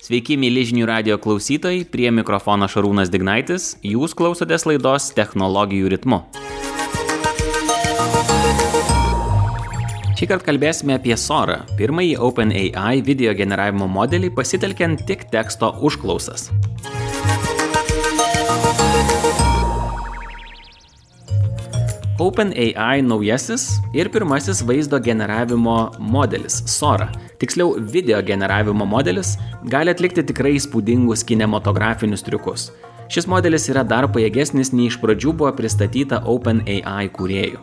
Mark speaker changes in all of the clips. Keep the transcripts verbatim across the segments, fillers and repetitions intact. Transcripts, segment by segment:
Speaker 1: Sveiki, myli žinių radijo klausytojai, prie mikrofono Šarūnas Dignaitis, jūs klausotės laidos Technologijų ritmu. Šįkart kalbėsime apie Sora, pirmąjį OpenAI video generavimo modelį pasitelkiant tik teksto užklausas. OpenAI naujasis ir pirmasis vaizdo generavimo modelis Sora, tiksliau video generavimo modelis, gali atlikti tikrai įspūdingus kinematografinius triukus. Šis modelis yra dar pajėgesnis nei iš pradžių buvo pristatyta OpenAI kūrėjų.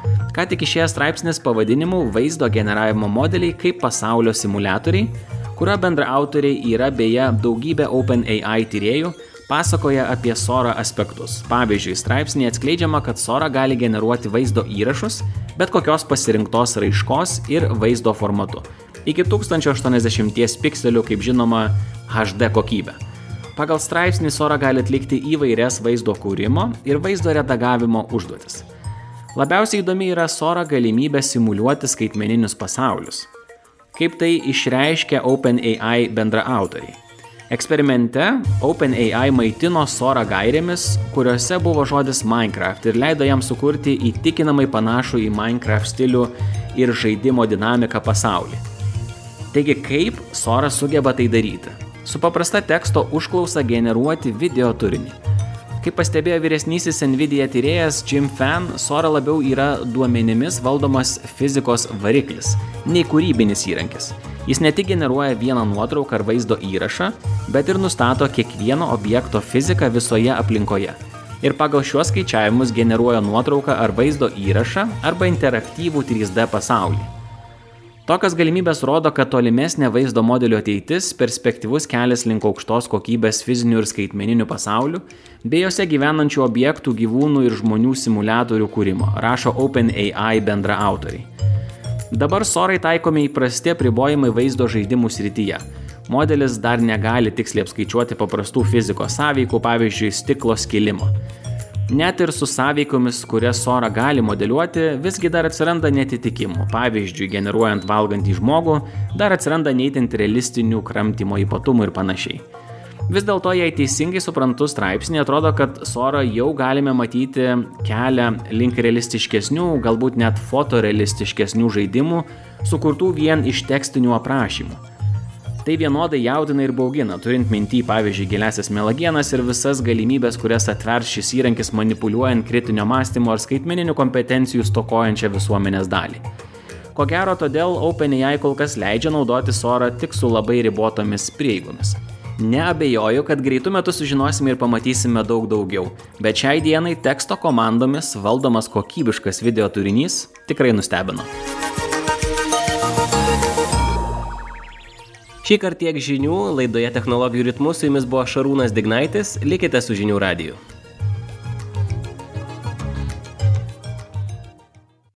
Speaker 1: Ką tik išėjęs straipsnis pavadinimu Vaizdo generavimo modeliai kaip pasaulio simuliatoriai, kurio bendraautoriai yra beje daugybė OpenAI tyrėjų, pasakoja apie Sora aspektus. Pavyzdžiui, straipsnėje atskleidžiama, kad Sora gali generuoti vaizdo įrašus, bet kokios pasirinktos raiškos ir vaizdo formatu. Iki tūkstantis aštuoniasdešimt pikselių, kaip žinoma, H D kokybę. Pagal straipsnį Sora gali atlikti įvairias vaizdo kūrimo ir vaizdo redagavimo užduotis. Labiausiai įdomi yra Sora galimybė simuliuoti skaitmeninius pasaulius. Kaip tai išreiškia OpenAI bendraautoriai. Eksperimente OpenAI maitino Sora gairėmis, kuriuose buvo žodis Minecraft ir leido jam sukurti įtikinamai panašų į Minecraft stilių ir žaidimo dinamiką pasaulį. Taigi, kaip Sora sugeba tai daryti? Su paprasta teksto užklausa generuoti video turinį. Kaip pastebėjo vyresnysis Nvidia tyrėjas Jim Fan, Sora labiau yra duomenimis valdomas fizikos variklis, nei kūrybinis įrankis. Jis ne tik generuoja vieną nuotrauką ar vaizdo įrašą, bet ir nustato kiekvieno objekto fiziką visoje aplinkoje. Ir pagal šiuos skaičiavimus generuoja nuotrauką ar vaizdo įrašą arba interaktyvų trys D pasaulį. Tokios galimybės rodo, kad tolimesnė vaizdo modelio ateitis perspektyvus kelias link aukštos kokybės fizinių ir skaitmeninių pasaulių, bei jose gyvenančių objektų, gyvūnų ir žmonių simuliatorių kūrimo, rašo OpenAI bendraautoriai. Dabar Sorai taikomi įprasti apribojimai vaizdo žaidimų srityje. Modelis dar negali tiksliai apskaičiuoti paprastų fizikos sąveikų, pavyzdžiui, stiklo skilimo. Net ir su sąveikomis, kurias Sora gali modeliuoti, visgi dar atsiranda netitikimų. Pavyzdžiui, generuojant valgantį žmogų, dar atsiranda neįtent realistinių kramtymo ypatumų ir panašiai. Vis dėlto, jei teisingai suprantu straipsnį, atrodo, kad Sora jau galime matyti kelią link realistiškesnių, galbūt net fotorealistiškesnių žaidimų, sukurtų vien iš tekstinių aprašymų. Tai vienodai jaudina ir baugina, turint minty, pavyzdžiui, giliasias melagienas ir visas galimybės, kurias atvers šis įrankis manipuliuojant kritinio mąstymo ar skaitmeninių kompetencijų stokojančią visuomenės dalį. Ko gero, todėl OpenAI kol kas leidžia naudoti Sora tik su labai ribotomis prieigomis. Neabejoju, kad greitų metų sužinosime ir pamatysime daug daugiau, bet šiai dienai teksto komandomis valdomas kokybiškas video turinys tikrai nustebino. Šįkart tiek žinių, laidoje Technologijų ritmu su jumis buvo Šarūnas Dignaitis, likite su žinių radiju.